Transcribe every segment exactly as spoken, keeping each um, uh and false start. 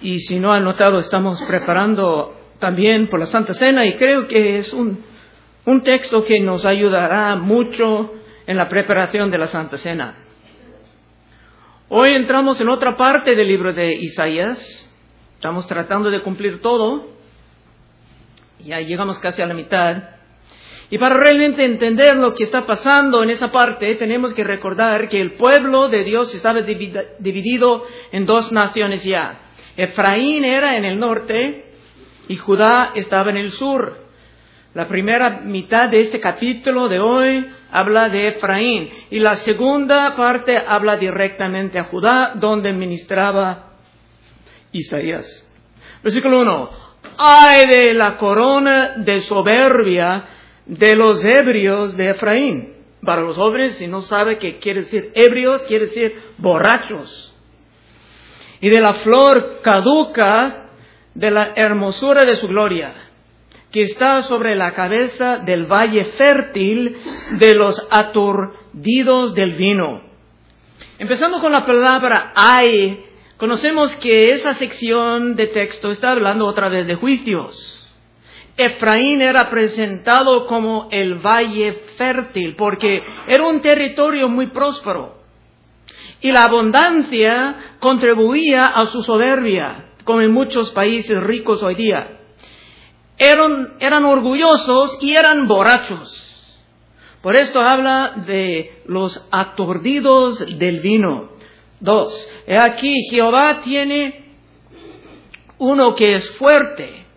Y si no han notado, estamos preparando también por la Santa Cena, y creo que es un, un texto que nos ayudará mucho en la preparación de la Santa Cena. Hoy entramos en otra parte del libro de Isaías. Estamos tratando de cumplir todo. Ya llegamos casi a la mitad. Y para realmente entender lo que está pasando en esa parte, tenemos que recordar que el pueblo de Dios estaba dividido en dos naciones ya. Efraín era en el norte y Judá estaba en el sur. La primera mitad de este capítulo de hoy habla de Efraín y la segunda parte habla directamente a Judá, donde ministraba Isaías. Versículo uno. ¡Ay de la corona de soberbia de los ebrios de Efraín! Para los jóvenes, si no sabe qué quiere decir ebrios, quiere decir borrachos. Y de la flor caduca de la hermosura de su gloria, que está sobre la cabeza del valle fértil de los aturdidos del vino. Empezando con la palabra ay, conocemos que esa sección de texto está hablando otra vez de juicios. Efraín era presentado como el valle fértil porque era un territorio muy próspero. Y la abundancia contribuía a su soberbia, como en muchos países ricos hoy día. Eran, eran orgullosos y eran borrachos. Por esto habla de los aturdidos del vino. Dos, he aquí Jehová tiene uno que es fuerte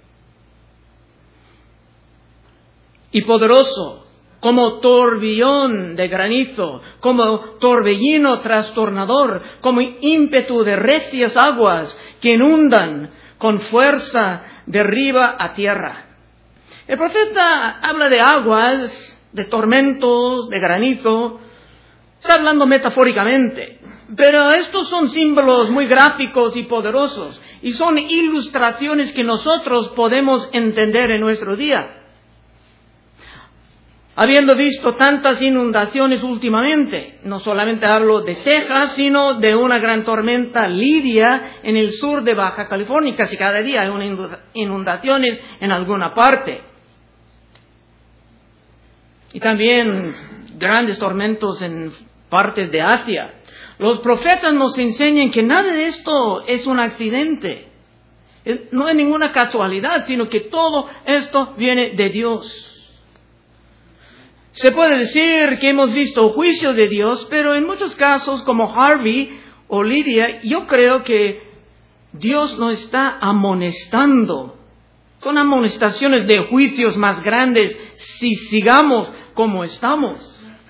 y poderoso, como torbellón de granizo, como torbellino trastornador, como ímpetu de recias aguas que inundan con fuerza de arriba a tierra. El profeta habla de aguas, de tormentos, de granizo. Está hablando metafóricamente, pero estos son símbolos muy gráficos y poderosos, y son ilustraciones que nosotros podemos entender en nuestro día. Habiendo visto tantas inundaciones últimamente, no solamente hablo de Texas, sino de una gran tormenta Lidia en el sur de Baja California. Casi cada día hay unas inundaciones en alguna parte. Y también grandes tormentos en partes de Asia. Los profetas nos enseñan que nada de esto es un accidente. No es ninguna casualidad, sino que todo esto viene de Dios. Se puede decir que hemos visto juicio de Dios, pero en muchos casos, como Harvey o Lidia, yo creo que Dios nos está amonestando. Son amonestaciones de juicios más grandes si sigamos como estamos.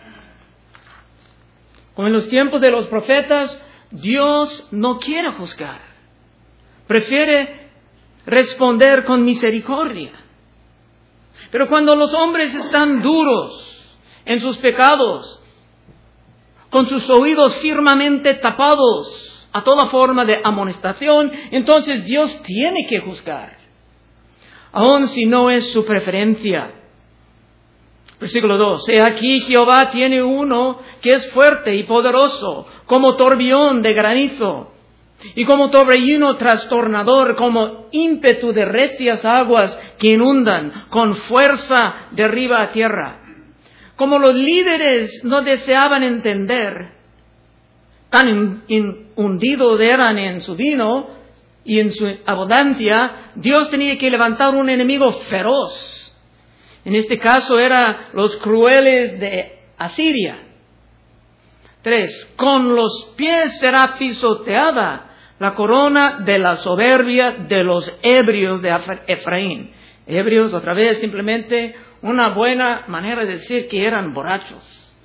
Como en los tiempos de los profetas, Dios no quiere juzgar. Prefiere responder con misericordia. Pero cuando los hombres están duros en sus pecados, con sus oídos firmemente tapados a toda forma de amonestación, entonces Dios tiene que juzgar, aun si no es su preferencia. Versículo dos. He aquí Jehová tiene uno que es fuerte y poderoso, como torbellón de granizo, y como torbellino trastornador, como ímpetu de recias aguas que inundan con fuerza de arriba a tierra. Como los líderes no deseaban entender, tan in, in, hundidos eran en su vino y en su abundancia, Dios tenía que levantar un enemigo feroz. En este caso eran los crueles de Asiria. Tres, con los pies será pisoteada la corona de la soberbia de los ebrios de Efraín. Ebrios, otra vez, simplemente una buena manera de decir que eran borrachos.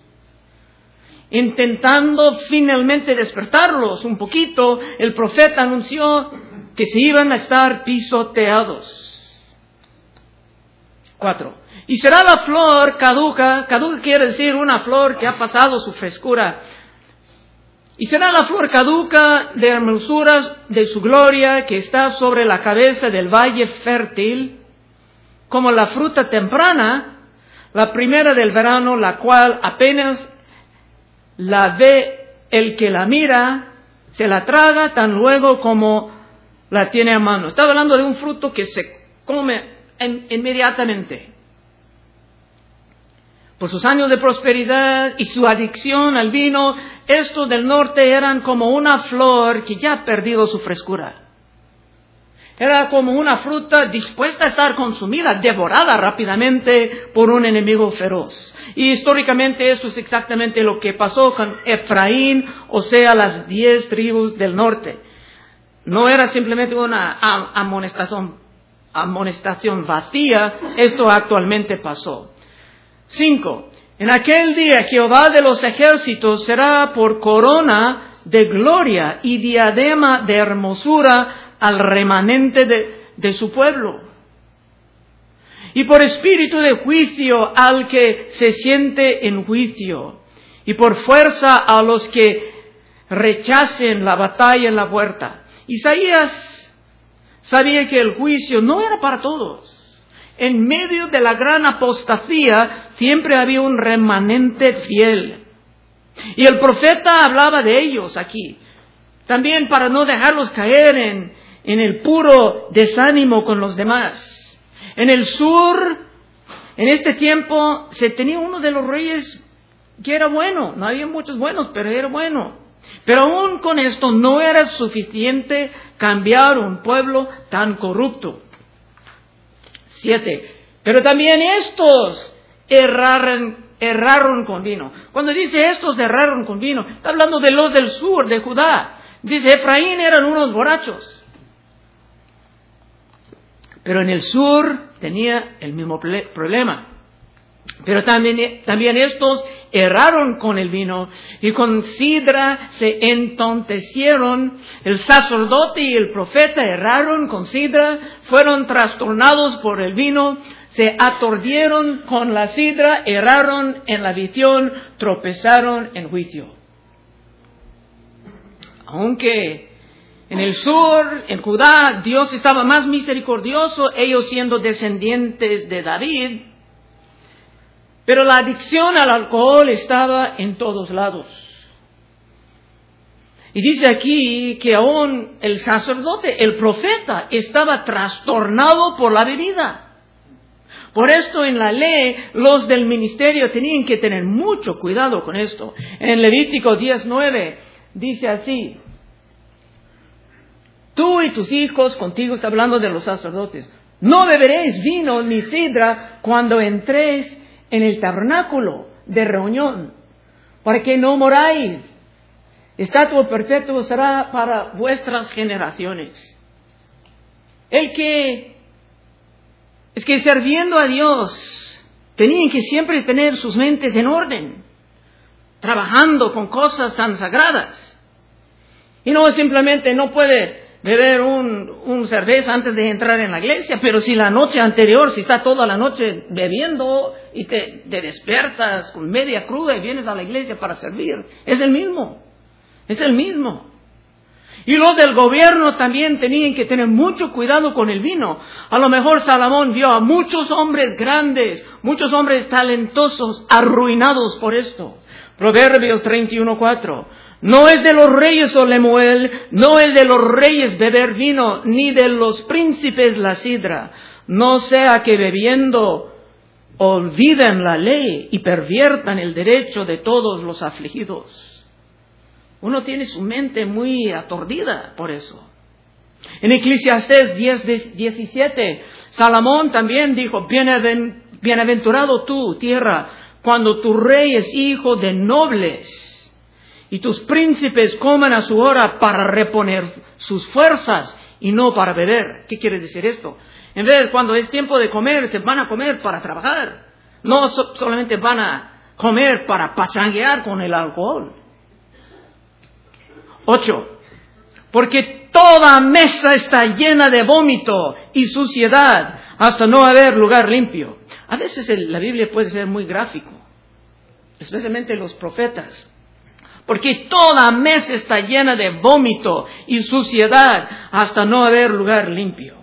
Intentando finalmente despertarlos un poquito, el profeta anunció que se iban a estar pisoteados. Cuatro. Y será la flor caduca, caduca quiere decir una flor que ha pasado su frescura. Y será la flor caduca de hermosuras de su gloria que está sobre la cabeza del valle fértil, como la fruta temprana, la primera del verano, la cual apenas la ve el que la mira, se la traga tan luego como la tiene a mano. Estaba hablando de un fruto que se come en, inmediatamente. Por sus años de prosperidad y su adicción al vino, estos del norte eran como una flor que ya ha perdido su frescura. Era como una fruta dispuesta a estar consumida, devorada rápidamente por un enemigo feroz. Y históricamente esto es exactamente lo que pasó con Efraín, o sea, las diez tribus del norte. No era simplemente una amonestación, amonestación vacía, esto actualmente pasó. Cinco. En aquel día Jehová de los ejércitos será por corona de gloria y diadema de hermosura al remanente de, de su pueblo, y por espíritu de juicio al que se siente en juicio, y por fuerza a los que rechacen la batalla en la puerta. Isaías sabía que el juicio no era para todos. En medio de la gran apostasía siempre había un remanente fiel. Y el profeta hablaba de ellos aquí. También para no dejarlos caer en, en el puro desánimo con los demás. En el sur, en este tiempo, se tenía uno de los reyes que era bueno. No había muchos buenos, pero era bueno. Pero aún con esto no era suficiente cambiar un pueblo tan corrupto. Siete. Pero también estos erraron, erraron con vino. Cuando dice estos erraron con vino, está hablando de los del sur, de Judá. Dice, Efraín eran unos borrachos. Pero en el sur tenía el mismo problema. Pero también, también estos erraron con el vino y con sidra se entontecieron. El sacerdote y el profeta erraron con sidra, fueron trastornados por el vino, se aturdieron con la sidra, erraron en la visión, tropezaron en juicio. Aunque en el sur, en Judá, Dios estaba más misericordioso, ellos siendo descendientes de David, pero la adicción al alcohol estaba en todos lados. Y dice aquí que aún el sacerdote, el profeta, estaba trastornado por la bebida. Por esto en la ley, los del ministerio tenían que tener mucho cuidado con esto. En Levítico diez nueve dice así: tú y tus hijos contigo, está hablando de los sacerdotes, no beberéis vino ni sidra cuando entréis en el tabernáculo de reunión, para que no moráis. Estatuto perfecto será para vuestras generaciones. El que, es que sirviendo a Dios, tenían que siempre tener sus mentes en orden, trabajando con cosas tan sagradas. Y no simplemente no puede beber un, un cerveza antes de entrar en la iglesia, pero si la noche anterior, si está toda la noche bebiendo y te, te despiertas con media cruda y vienes a la iglesia para servir, es el mismo, es el mismo. Y los del gobierno también tenían que tener mucho cuidado con el vino. A lo mejor Salomón vio a muchos hombres grandes, muchos hombres talentosos, arruinados por esto. Proverbios treinta y uno cuatro. No es de los reyes, oh Lemuel, no es de los reyes beber vino, ni de los príncipes la sidra. No sea que bebiendo olviden la ley y perviertan el derecho de todos los afligidos. Uno tiene su mente muy aturdida por eso. En Eclesiastés diez diecisiete, Salomón también dijo: bienaventurado tú, tierra, cuando tu rey es hijo de nobles y tus príncipes coman a su hora para reponer sus fuerzas y no para beber. ¿Qué quiere decir esto? En vez de cuando es tiempo de comer, se van a comer para trabajar. No so- solamente van a comer para pachanguear con el alcohol. Ocho. Porque toda mesa está llena de vómito y suciedad hasta no haber lugar limpio. A veces el, la Biblia puede ser muy gráfico, especialmente los profetas. Porque toda mesa está llena de vómito y suciedad hasta no haber lugar limpio.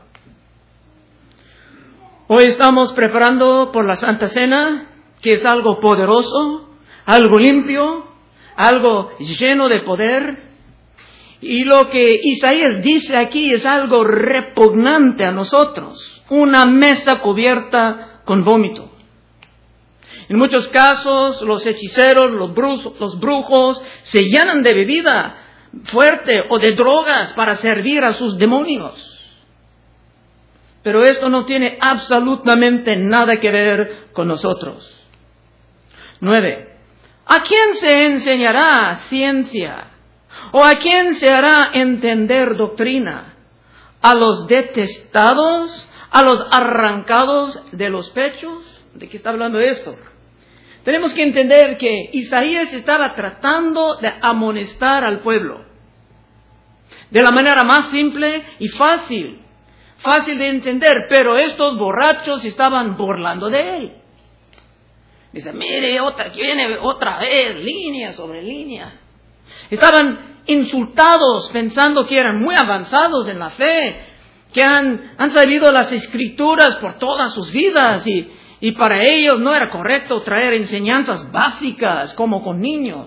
Hoy estamos preparando por la Santa Cena, que es algo poderoso, algo limpio, algo lleno de poder. Y lo que Isaías dice aquí es algo repugnante a nosotros. Una mesa cubierta con vómito. En muchos casos, los hechiceros, los brujos, los brujos se llenan de bebida fuerte o de drogas para servir a sus demonios. Pero esto no tiene absolutamente nada que ver con nosotros. Nueve. ¿A quién se enseñará ciencia? ¿O a quién se hará entender doctrina? ¿A los detestados? ¿A los arrancados de los pechos? ¿De qué está hablando esto? Tenemos que entender que Isaías estaba tratando de amonestar al pueblo de la manera más simple y fácil, fácil de entender, pero estos borrachos estaban burlando de él. Dice, mire, otra, que viene otra vez, línea sobre línea. Estaban insultados pensando que eran muy avanzados en la fe, que han, han sabido las escrituras por todas sus vidas y Y para ellos no era correcto traer enseñanzas básicas como con niños.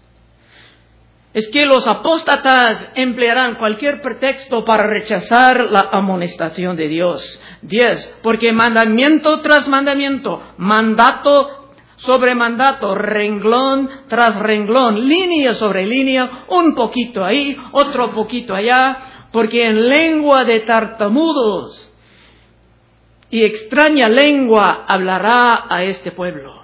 Es que los apóstatas emplearán cualquier pretexto para rechazar la amonestación de Dios. Diez, porque mandamiento tras mandamiento, mandato sobre mandato, renglón tras renglón, línea sobre línea, un poquito ahí, otro poquito allá, porque en lengua de tartamudos y extraña lengua hablará a este pueblo.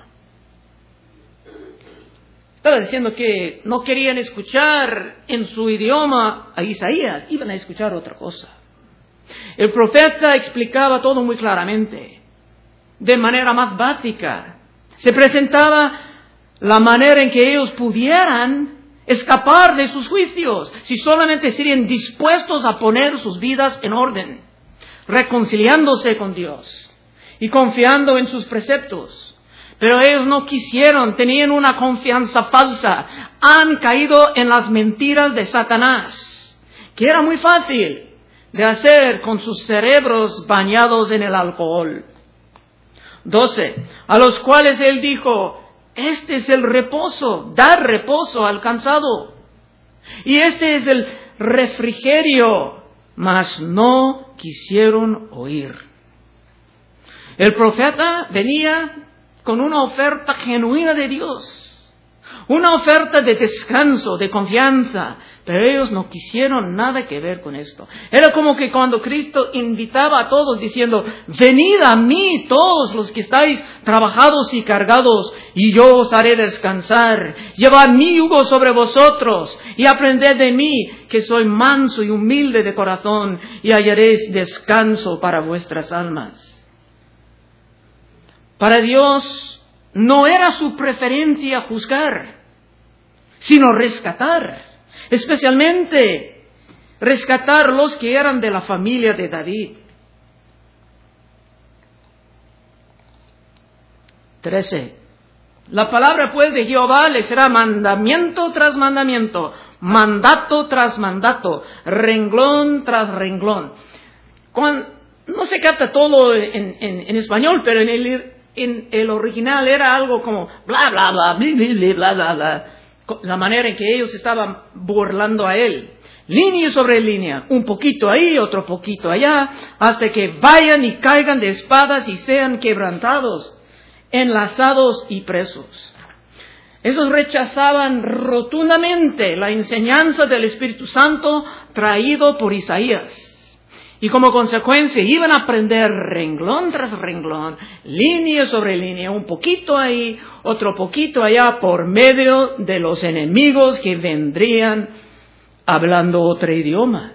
Estaba diciendo que no querían escuchar en su idioma a Isaías, iban a escuchar otra cosa. El profeta explicaba todo muy claramente, de manera más básica. Se presentaba la manera en que ellos pudieran escapar de sus juicios, si solamente serían dispuestos a poner sus vidas en orden, reconciliándose con Dios y confiando en sus preceptos. Pero ellos no quisieron, tenían una confianza falsa, han caído en las mentiras de Satanás, que era muy fácil de hacer con sus cerebros bañados en el alcohol. Doce, a los cuales él dijo, este es el reposo, dar reposo al cansado, y este es el refrigerio, mas no quisieron oír. El profeta venía con una oferta genuina de Dios, una oferta de descanso, de confianza, pero ellos no quisieron nada que ver con esto. Era como que cuando Cristo invitaba a todos diciendo, venid a mí todos los que estáis trabajados y cargados, y yo os haré descansar. Llevad mi yugo sobre vosotros y aprended de mí, que soy manso y humilde de corazón, y hallaréis descanso para vuestras almas. Para Dios no era su preferencia juzgar, sino rescatar. Especialmente rescatar los que eran de la familia de David. Trece. La palabra pues de Jehová les será mandamiento tras mandamiento, mandato tras mandato, renglón tras renglón. Cuando, no se capta todo en, en, en español, pero en el, en el original era algo como bla bla bla, bla bla bla bla bla. La manera en que ellos estaban burlando a él. Línea sobre línea, un poquito ahí, otro poquito allá, hasta que vayan y caigan de espadas y sean quebrantados, enlazados y presos. Ellos rechazaban rotundamente la enseñanza del Espíritu Santo traído por Isaías. Y como consecuencia iban a aprender renglón tras renglón, línea sobre línea, un poquito ahí, otro poquito allá, por medio de los enemigos que vendrían hablando otro idioma.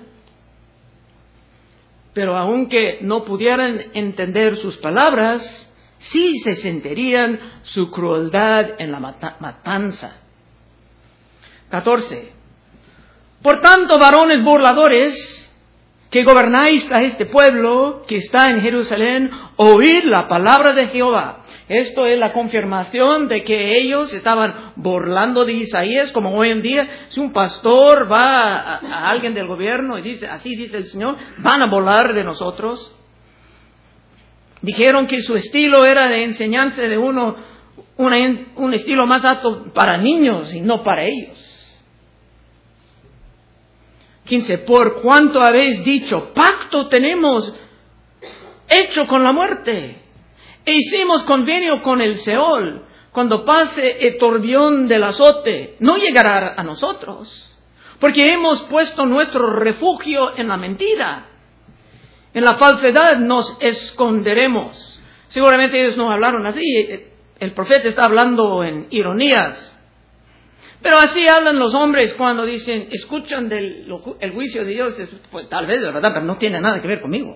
Pero aunque no pudieran entender sus palabras, sí se sentirían su crueldad en la mata- matanza. catorce. Por tanto, varones burladores, que gobernáis a este pueblo que está en Jerusalén, oíd la palabra de Jehová. Esto es la confirmación de que ellos estaban burlando de Isaías, como hoy en día, si un pastor va a, a alguien del gobierno y dice, así dice el Señor, van a burlar de nosotros. Dijeron que su estilo era de enseñanza de uno, una, un estilo más apto para niños y no para ellos. quince, por cuanto habéis dicho, pacto tenemos hecho con la muerte, e hicimos convenio con el Seol, cuando pase el turbión del azote, no llegará a nosotros, porque hemos puesto nuestro refugio en la mentira. En la falsedad nos esconderemos. Seguramente ellos no hablaron así. El profeta está hablando en ironías. Pero así hablan los hombres cuando dicen, escuchan del el juicio de Dios. Pues tal vez, de verdad, pero no tiene nada que ver conmigo.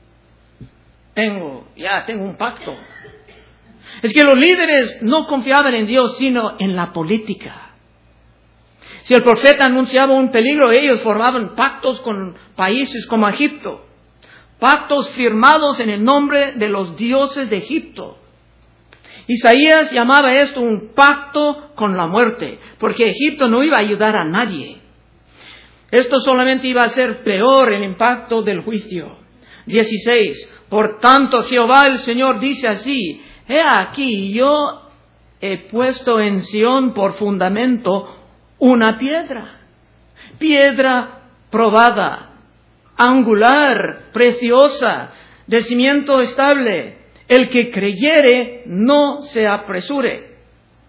Tengo, ya tengo un pacto. Es que los líderes no confiaban en Dios, sino en la política. Si el profeta anunciaba un peligro, ellos formaban pactos con países como Egipto. Pactos firmados en el nombre de los dioses de Egipto. Isaías llamaba esto un pacto con la muerte, porque Egipto no iba a ayudar a nadie. Esto solamente iba a hacer peor el impacto del juicio. dieciséis. Por tanto, Jehová el Señor dice así, he aquí, yo he puesto en Sión por fundamento una piedra, piedra probada, angular, preciosa, de cimiento estable. El que creyere no se apresure.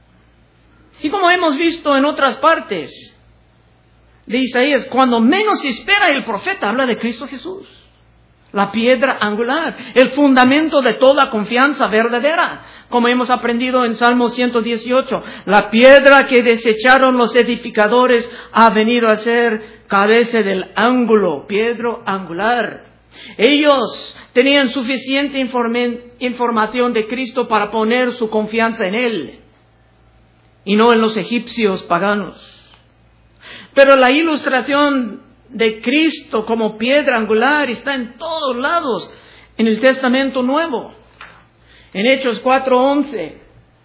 Y como hemos visto en otras partes de Isaías, cuando menos se espera, el profeta habla de Cristo Jesús. La piedra angular, el fundamento de toda confianza verdadera. Como hemos aprendido en Salmo ciento dieciocho, la piedra que desecharon los edificadores ha venido a ser cabeza del ángulo, piedra angular. Ellos tenían suficiente informe, información de Cristo para poner su confianza en Él y no en los egipcios paganos. Pero la ilustración de Cristo como piedra angular está en todos lados en el Testamento Nuevo. En Hechos cuatro once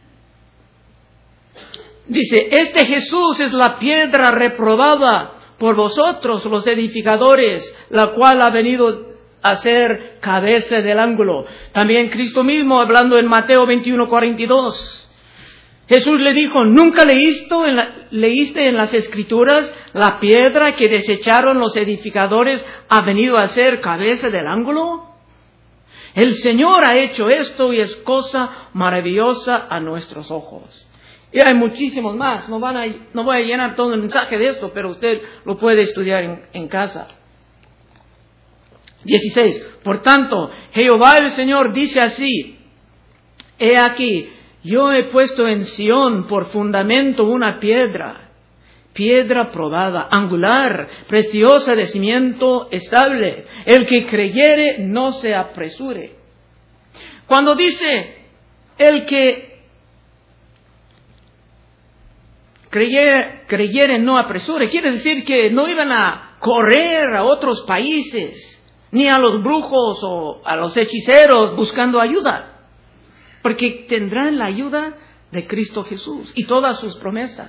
dice, este Jesús es la piedra reprobada por vosotros los edificadores, la cual ha venido a ser cabeza del ángulo. También Cristo mismo, hablando en Mateo veintiuno cuarenta y dos, Jesús le dijo, ¿nunca leíste en, la, leíste en las Escrituras la piedra que desecharon los edificadores ha venido a ser cabeza del ángulo? El Señor ha hecho esto y es cosa maravillosa a nuestros ojos. Y hay muchísimos más. No, van a, no voy a llenar todo el mensaje de esto, pero usted lo puede estudiar en, en casa. dieciséis. Por tanto, Jehová el Señor dice así, he aquí, yo he puesto en Sión por fundamento una piedra, piedra probada, angular, preciosa, de cimiento estable. El que creyere no se apresure. Cuando dice el que creyere, creyere no apresure, quiere decir que no iban a correr a otros países, ni a los brujos o a los hechiceros buscando ayuda. Porque tendrán la ayuda de Cristo Jesús y todas sus promesas.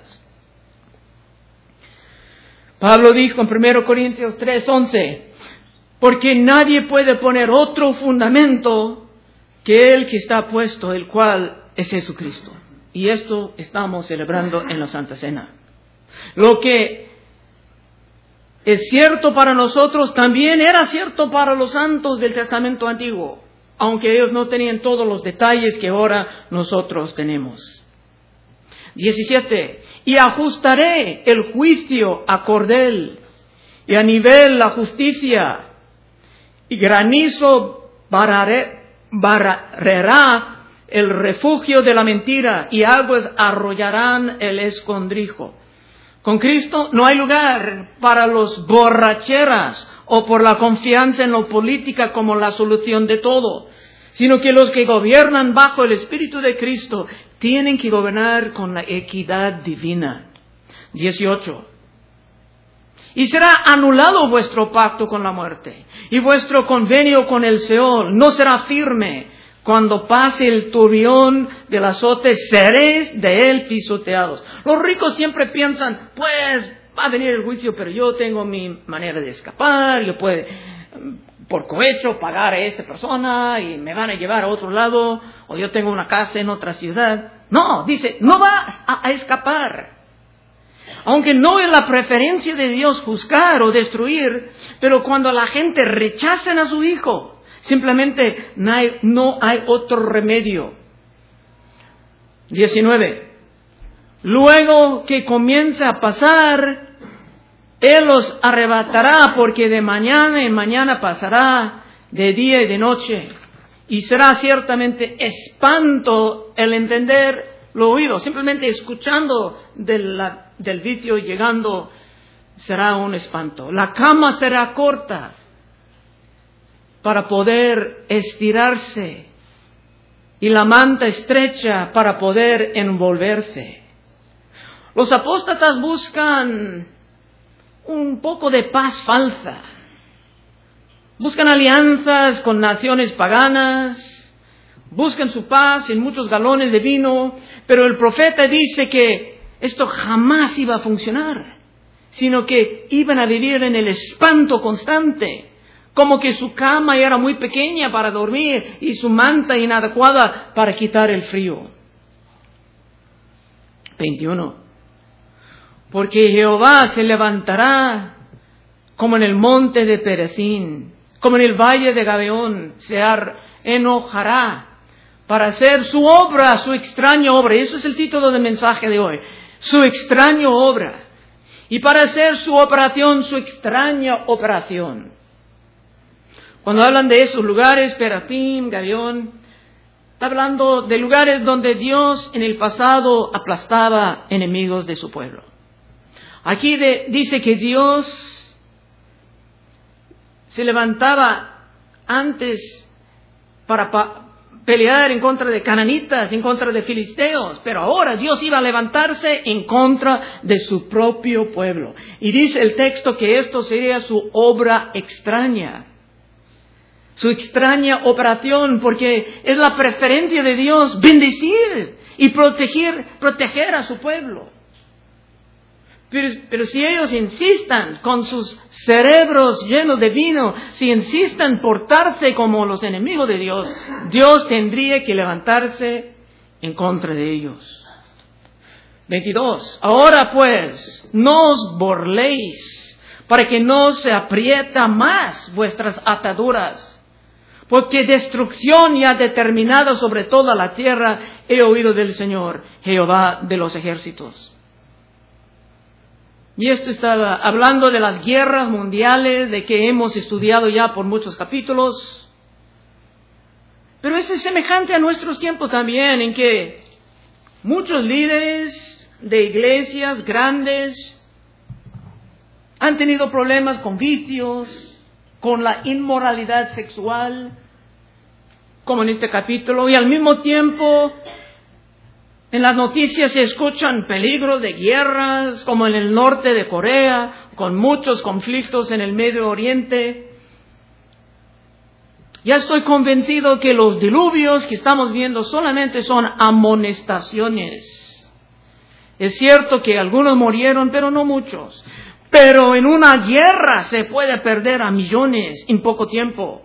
Pablo dijo en primera Corintios tres once, porque nadie puede poner otro fundamento que el que está puesto, el cual es Jesucristo. Y esto estamos celebrando en la Santa Cena. Lo que es cierto para nosotros también era cierto para los santos del Testamento Antiguo, aunque ellos no tenían todos los detalles que ahora nosotros tenemos. diecisiete. Y ajustaré el juicio a cordel, y a nivel la justicia, y granizo barraré, barrerá el refugio de la mentira, y aguas arrollarán el escondrijo. Con Cristo no hay lugar para los borracheras o por la confianza en la política como la solución de todo, sino que los que gobiernan bajo el Espíritu de Cristo tienen que gobernar con la equidad divina. dieciocho. Y será anulado vuestro pacto con la muerte, y vuestro convenio con el Seol no será firme. Cuando pase el turbión del azote, seréis de él pisoteados. Los ricos siempre piensan, pues va a venir el juicio, pero yo tengo mi manera de escapar, yo puedo por cohecho pagar a esta persona y me van a llevar a otro lado, o yo tengo una casa en otra ciudad. No, dice, no vas a, a escapar. Aunque no es la preferencia de Dios juzgar o destruir, pero cuando la gente rechaza a su hijo, simplemente no hay, no hay otro remedio. diecinueve. Luego que comienza a pasar, Él los arrebatará, porque de mañana en mañana pasará, de día y de noche. Y será ciertamente espanto el entender lo oído. Simplemente escuchando de la, del vicio llegando será un espanto. La cama será corta para poder estirarse y la manta estrecha para poder envolverse. Los apóstatas buscan un poco de paz falsa. Buscan alianzas con naciones paganas, buscan su paz en muchos galones de vino, pero el profeta dice que esto jamás iba a funcionar, sino que iban a vivir en el espanto constante, como que su cama era muy pequeña para dormir y su manta inadecuada para quitar el frío. veintiuno. Porque Jehová se levantará como en el monte de Perezín, como en el valle de Gabeón, se enojará para hacer su obra, su extraña obra. Eso es el título del mensaje de hoy. Su extraña obra. Y para hacer su operación, su extraña operación. Cuando hablan de esos lugares, Perezín, Gabeón, está hablando de lugares donde Dios en el pasado aplastaba enemigos de su pueblo. Aquí de, dice que Dios se levantaba antes para pa- pelear en contra de cananitas, en contra de filisteos, pero ahora Dios iba a levantarse en contra de su propio pueblo. Y dice el texto que esto sería su obra extraña, su extraña operación, porque es la preferencia de Dios bendecir y proteger, proteger a su pueblo. Pero, pero si ellos insistan con sus cerebros llenos de vino, si insistan portarse como los enemigos de Dios, Dios tendría que levantarse en contra de ellos. veintidós. Ahora pues, no os burléis, para que no se aprieta más vuestras ataduras, porque destrucción ya determinada sobre toda la tierra he oído del Señor, Jehová de los ejércitos. Y esto está hablando de las guerras mundiales, de que hemos estudiado ya por muchos capítulos. Pero es semejante a nuestros tiempos también, en que muchos líderes de iglesias grandes han tenido problemas con vicios, con la inmoralidad sexual, como en este capítulo, y al mismo tiempo en las noticias se escuchan peligros de guerras, como en el norte de Corea, con muchos conflictos en el Medio Oriente. Ya estoy convencido que los diluvios que estamos viendo solamente son amonestaciones. Es cierto que algunos murieron, pero no muchos. Pero en una guerra se puede perder a millones en poco tiempo.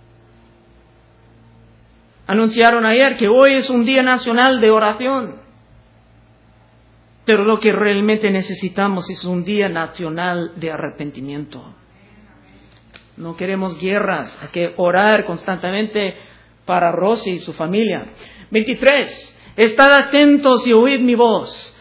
Anunciaron ayer que hoy es un día nacional de oración. Pero lo que realmente necesitamos es un día nacional de arrepentimiento. No queremos guerras, hay que orar constantemente para Rosy y su familia. veintitrés. Estad atentos y oíd mi voz.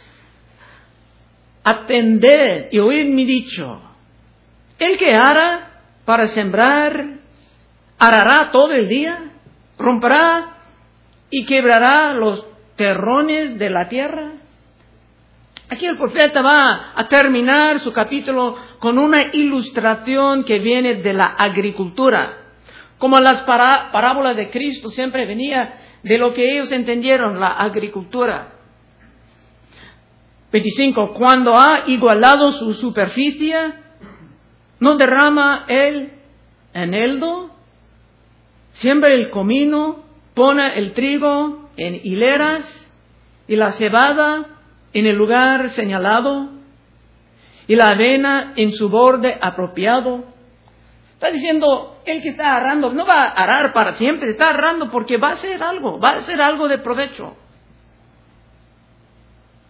Atended y oíd mi dicho. El que ara para sembrar, arará todo el día, romperá y quebrará los terrones de la tierra. Aquí el profeta va a terminar su capítulo con una ilustración que viene de la agricultura. Como las pará- parábolas de Cristo siempre venía de lo que ellos entendieron, la agricultura. veinticinco. Cuando ha igualado su superficie, ¿no derrama él eneldo? Siembra el comino, pone el trigo en hileras y la cebada en el lugar señalado y la avena en su borde apropiado. Está diciendo, el que está arando no va a arar para siempre, está arando porque va a hacer algo, va a hacer algo de provecho.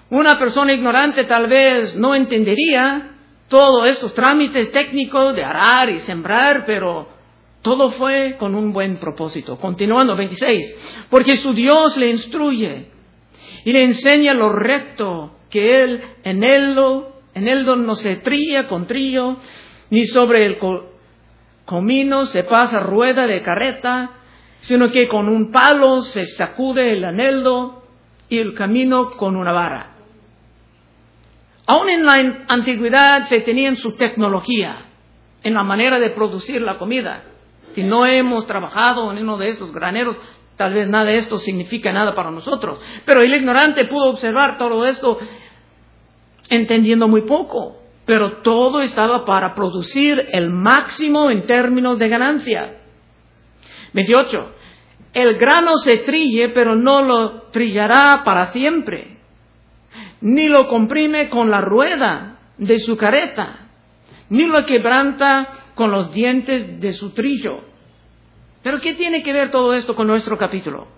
Una persona ignorante tal vez no entendería todos estos trámites técnicos de arar y sembrar, pero todo fue con un buen propósito. Continuando, veintiséis. Porque su Dios le instruye y le enseña lo recto, que él en él, en él no se trilla con trillo, ni sobre el comino se pasa rueda de carreta, sino que con un palo se sacude el anhelo y el camino con una vara. Aún en la antigüedad se tenían su tecnología en la manera de producir la comida. Si no hemos trabajado en uno de estos graneros, tal vez nada de esto significa nada para nosotros. Pero el ignorante pudo observar todo esto entendiendo muy poco. Pero todo estaba para producir el máximo en términos de ganancia. veintiocho. El grano se trille, pero no lo trillará para siempre, ni lo comprime con la rueda de su carreta, ni lo quebranta con los dientes de su trillo. ¿Pero qué tiene que ver todo esto con nuestro capítulo?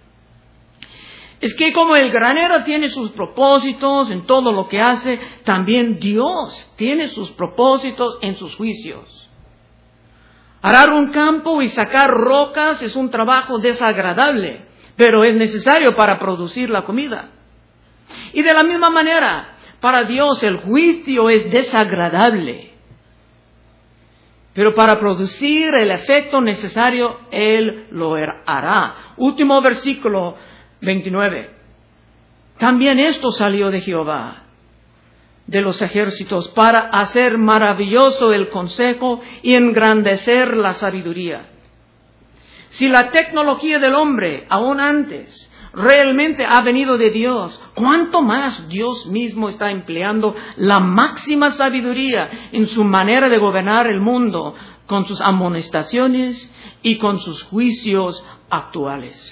Es que como el granero tiene sus propósitos en todo lo que hace, también Dios tiene sus propósitos en sus juicios. Arar un campo y sacar rocas es un trabajo desagradable, pero es necesario para producir la comida. Y de la misma manera, para Dios el juicio es desagradable, pero para producir el efecto necesario, Él lo hará. Último versículo veintinueve. También esto salió de Jehová, de los ejércitos, para hacer maravilloso el consejo y engrandecer la sabiduría. Si la tecnología del hombre, aún antes, realmente ha venido de Dios, ¿cuánto más Dios mismo está empleando la máxima sabiduría en su manera de gobernar el mundo con sus amonestaciones y con sus juicios actuales?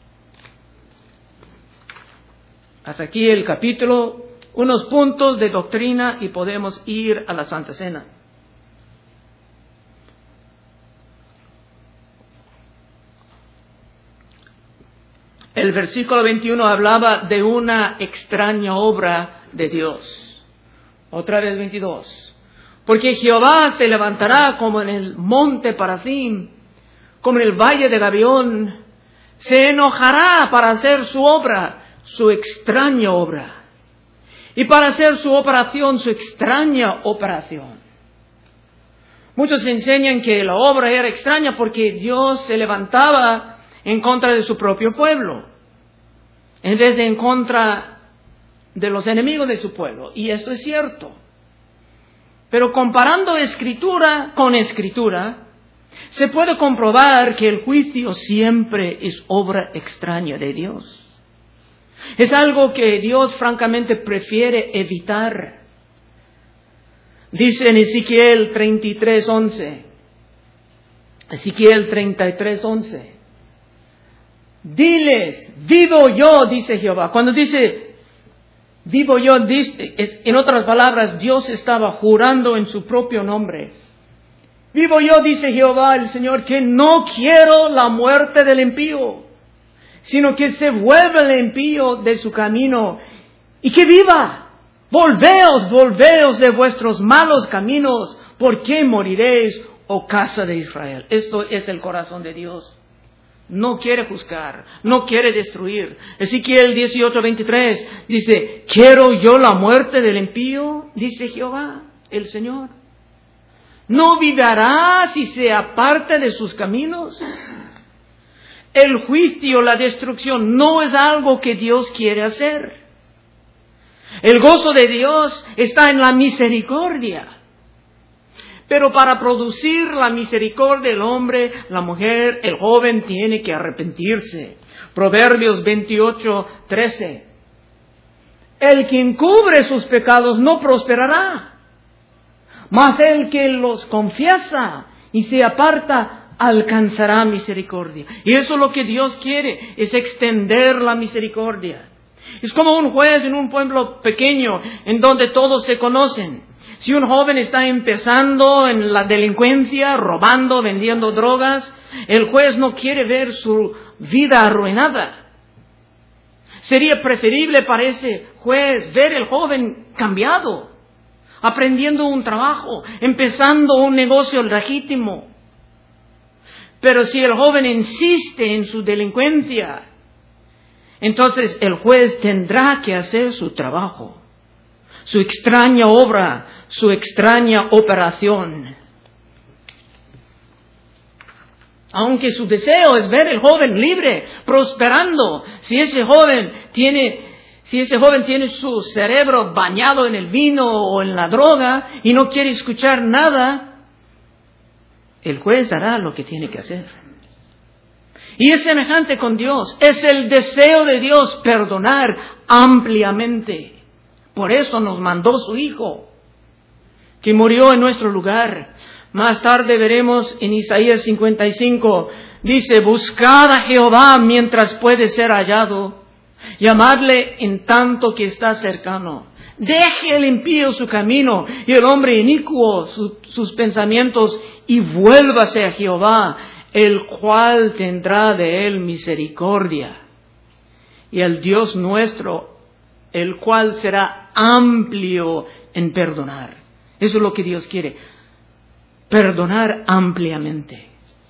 Hasta aquí el capítulo, unos puntos de doctrina y podemos ir a la Santa Cena. El versículo veintiuno hablaba de una extraña obra de Dios. Otra vez veintidós. Porque Jehová se levantará como en el monte Parafim, como en el valle de Gabión. Se enojará para hacer su obra, su extraña obra. Y para hacer su operación, su extraña operación. Muchos enseñan que la obra era extraña porque Dios se levantaba en contra de su propio pueblo, en vez de en contra de los enemigos de su pueblo. Y esto es cierto. Pero comparando escritura con escritura, se puede comprobar que el juicio siempre es obra extraña de Dios. Es algo que Dios francamente prefiere evitar. Dice en Ezequiel treinta y tres once. Ezequiel treinta y tres once. Diles, vivo yo, dice Jehová. Cuando dice, vivo yo, dice, es, en otras palabras, Dios estaba jurando en su propio nombre. Vivo yo, dice Jehová el Señor, que no quiero la muerte del impío, sino que se vuelva el impío de su camino y que viva. Volveos, volveos de vuestros malos caminos, ¿por qué moriréis, oh casa de Israel? Esto es el corazón de Dios. No quiere juzgar, no quiere destruir. Ezequiel dieciocho veintitrés dice, ¿quiero yo la muerte del impío? Dice Jehová, el Señor. ¿No vivirá si se aparte de sus caminos? El juicio, la destrucción, no es algo que Dios quiere hacer. El gozo de Dios está en la misericordia. Pero para producir la misericordia del hombre, la mujer, el joven tiene que arrepentirse. Proverbios veintiocho trece. El que encubre sus pecados no prosperará, mas el que los confiesa y se aparta alcanzará misericordia. Y eso es lo que Dios quiere, es extender la misericordia. Es como un juez en un pueblo pequeño en donde todos se conocen. Si un joven está empezando en la delincuencia, robando, vendiendo drogas, el juez no quiere ver su vida arruinada. Sería preferible para ese juez ver el joven cambiado, aprendiendo un trabajo, empezando un negocio legítimo. Pero si el joven insiste en su delincuencia, entonces el juez tendrá que hacer su trabajo, su extraña obra, su extraña operación. Aunque su deseo es ver el joven libre, prosperando, si ese joven tiene, si ese joven tiene su cerebro bañado en el vino o en la droga y no quiere escuchar nada, el juez hará lo que tiene que hacer. Y es semejante con Dios. Es el deseo de Dios perdonar ampliamente. Por eso nos mandó su Hijo, que murió en nuestro lugar. Más tarde veremos en Isaías cincuenta y cinco, dice, buscad a Jehová mientras puede ser hallado, llamadle en tanto que está cercano. Deje el impío su camino y el hombre inicuo su, sus pensamientos, y vuélvase a Jehová, el cual tendrá de él misericordia. Y el Dios nuestro, el cual será amplio en perdonar. Eso es lo que Dios quiere. Perdonar ampliamente.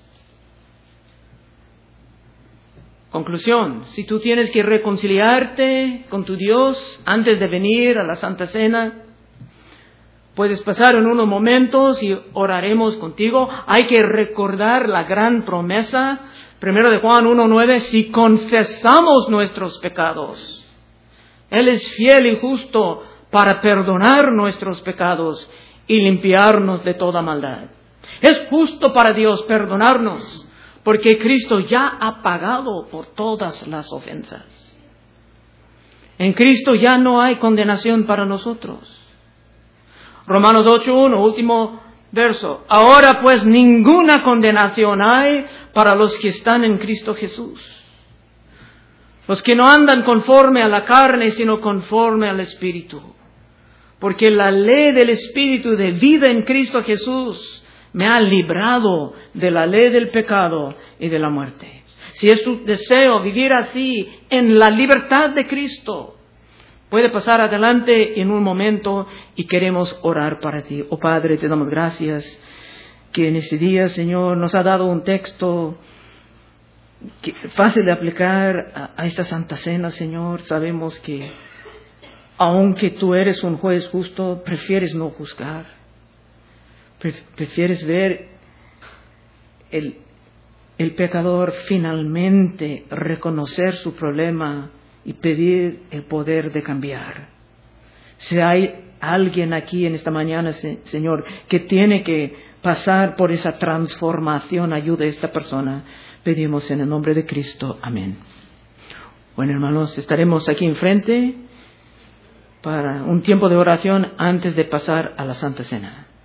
Conclusión, si tú tienes que reconciliarte con tu Dios antes de venir a la Santa Cena, puedes pasar en unos momentos y oraremos contigo. Hay que recordar la gran promesa, primero de Juan uno nueve, si confesamos nuestros pecados, Él es fiel y justo para perdonar nuestros pecados y limpiarnos de toda maldad. Es justo para Dios perdonarnos, porque Cristo ya ha pagado por todas las ofensas. En Cristo ya no hay condenación para nosotros. Romanos ocho uno, último verso. Ahora pues ninguna condenación hay para los que están en Cristo Jesús. Los que no andan conforme a la carne, sino conforme al Espíritu. Porque la ley del Espíritu de vida en Cristo Jesús me ha librado de la ley del pecado y de la muerte. Si es tu deseo vivir así, en la libertad de Cristo, puede pasar adelante en un momento y queremos orar para ti. Oh Padre, te damos gracias que en este día, Señor, nos ha dado un texto que, fácil de aplicar a, a esta Santa Cena, Señor. Sabemos que aunque tú eres un juez justo, prefieres no juzgar. Prefieres ver el, el pecador finalmente reconocer su problema y pedir el poder de cambiar. Si hay alguien aquí en esta mañana, Señor, que tiene que pasar por esa transformación, ayuda a esta persona. Pedimos en el nombre de Cristo. Amén. Bueno, hermanos, estaremos aquí enfrente para un tiempo de oración antes de pasar a la Santa Cena.